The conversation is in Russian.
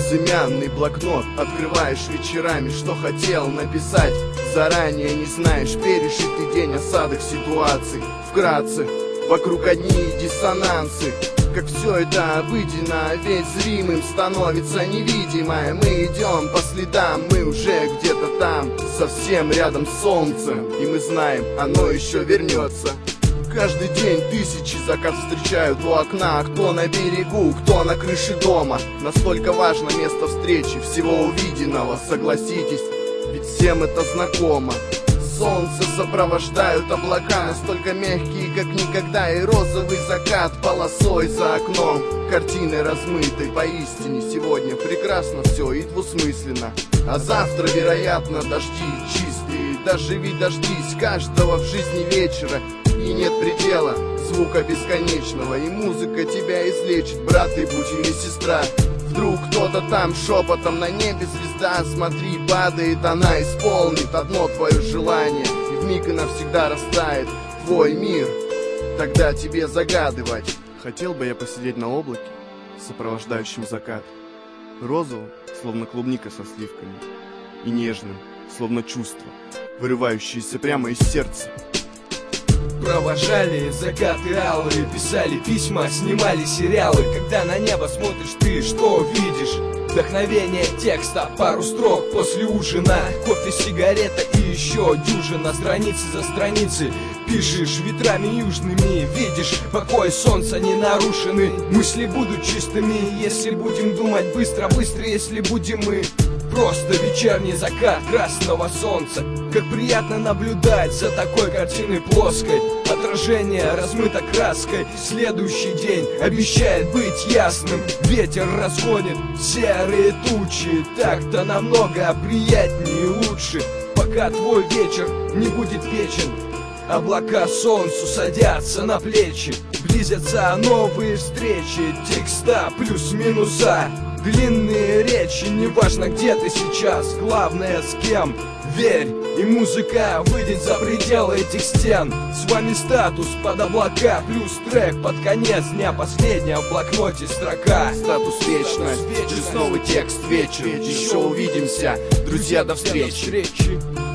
безымянный блокнот открываешь вечерами, что хотел написать. Заранее не знаешь, пережитый день осадок ситуаций. Вкратце, вокруг одни диссонансы. Как все это обыденно, ведь зримым становится невидимое. Мы идем по следам, мы уже где-то там, совсем рядом с солнцем. И мы знаем, оно еще вернется. Каждый день тысячи закат встречают у окна. Кто на берегу, кто на крыше дома. Настолько важно место встречи всего увиденного, согласитесь, ведь всем это знакомо. Солнце сопровождают облака, настолько мягкие, как никогда. И розовый закат полосой за окном, картины размытой. Поистине сегодня прекрасно все и двусмысленно. А завтра, вероятно, дожди чистые. Доживи, дождись каждого в жизни вечера. И нет предела звука бесконечного. И музыка тебя излечит, брат ты будь или сестра. Вдруг кто-то там шепотом на небе звезда. Смотри, падает она, исполнит одно твое желание. И вмиг и навсегда растает твой мир. Тогда тебе загадывать. Хотел бы я посидеть на облаке, сопровождающем закат, розовым, словно клубника со сливками, и нежным, словно чувство, вырывающееся прямо из сердца. Провожали закаты алые, писали письма, снимали сериалы. Когда на небо смотришь, ты что видишь? Вдохновение текста, пару строк после ужина, кофе, сигарета и еще дюжина. Страницы за страницей пишешь ветрами южными. Видишь, покой солнца не нарушены. Мысли будут чистыми, если будем думать быстро, быстро, если будем мы. Просто вечерний закат красного солнца. Как приятно наблюдать за такой картиной плоской. Отражение размыто краской. Следующий день обещает быть ясным. Ветер разгонит серые тучи. Так-то намного приятнее и лучше. Пока твой вечер не будет вечен. Облака солнцу садятся на плечи. Близятся новые встречи. Текста плюс-минуса. Длинные речи, неважно где ты сейчас, главное с кем. Верь, и музыка выйдет за пределы этих стен. С вами статус под облака, плюс трек под конец дня. Последняя в блокноте строка. Статус вечность, плюс новый текст вечер. Еще увидимся, друзья, до встречи.